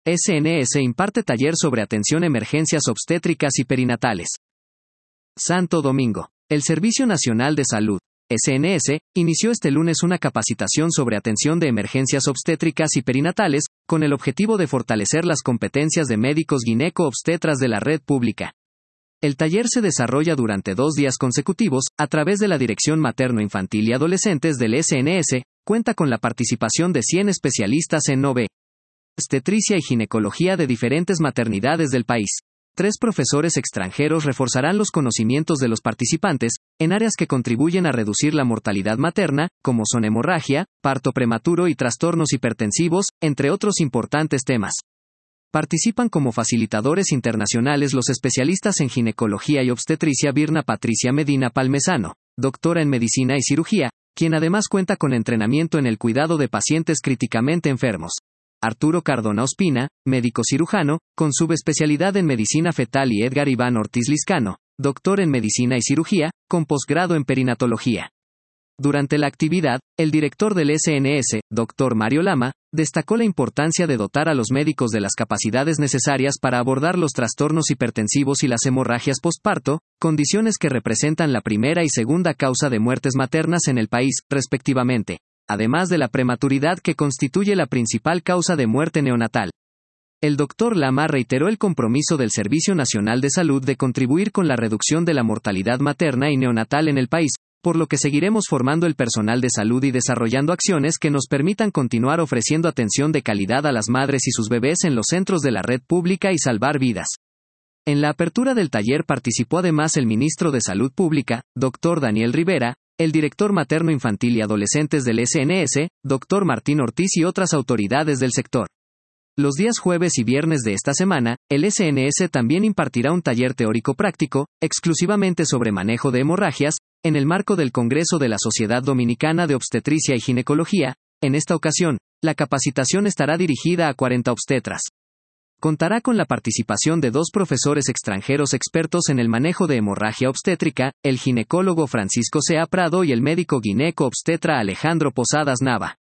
SNS imparte taller sobre atención emergencias obstétricas y perinatales. Santo Domingo. El Servicio Nacional de Salud, SNS, inició este lunes una capacitación sobre atención de emergencias obstétricas y perinatales, con el objetivo de fortalecer las competencias de médicos gineco-obstetras de la red pública. El taller se desarrolla durante 2 días consecutivos, a través de la Dirección Materno-Infantil y Adolescentes del SNS, cuenta con la participación de 100 especialistas en obstetricia y ginecología de diferentes maternidades del país. 3 profesores extranjeros reforzarán los conocimientos de los participantes, en áreas que contribuyen a reducir la mortalidad materna, como son hemorragia, parto prematuro y trastornos hipertensivos, entre otros importantes temas. Participan como facilitadores internacionales los especialistas en ginecología y obstetricia Virna Patricia Medina Palmesano, doctora en medicina y cirugía, quien además cuenta con entrenamiento en el cuidado de pacientes críticamente enfermos. Arturo Cardona Ospina, médico cirujano, con subespecialidad en medicina fetal, y Edgar Iván Ortiz Lizcano, doctor en medicina y cirugía, con posgrado en perinatología. Durante la actividad, el director del SNS, Dr. Mario Lama, destacó la importancia de dotar a los médicos de las capacidades necesarias para abordar los trastornos hipertensivos y las hemorragias postparto, condiciones que representan la primera y segunda causa de muertes maternas en el país, respectivamente, además de la prematuridad, que constituye la principal causa de muerte neonatal. El Dr. Lama reiteró el compromiso del Servicio Nacional de Salud de contribuir con la reducción de la mortalidad materna y neonatal en el país, por lo que seguiremos formando el personal de salud y desarrollando acciones que nos permitan continuar ofreciendo atención de calidad a las madres y sus bebés en los centros de la red pública y salvar vidas. En la apertura del taller participó además el ministro de Salud Pública, Dr. Daniel Rivera, el director materno-infantil y adolescentes del SNS, Dr. Martín Ortiz, y otras autoridades del sector. Los días jueves y viernes de esta semana, el SNS también impartirá un taller teórico práctico, exclusivamente sobre manejo de hemorragias, en el marco del Congreso de la Sociedad Dominicana de Obstetricia y Ginecología. En esta ocasión, la capacitación estará dirigida a 40 obstetras. Contará con la participación de 2 profesores extranjeros expertos en el manejo de hemorragia obstétrica, el ginecólogo Francisco Sea Prado y el médico gineco-obstetra Alejandro Posadas Nava.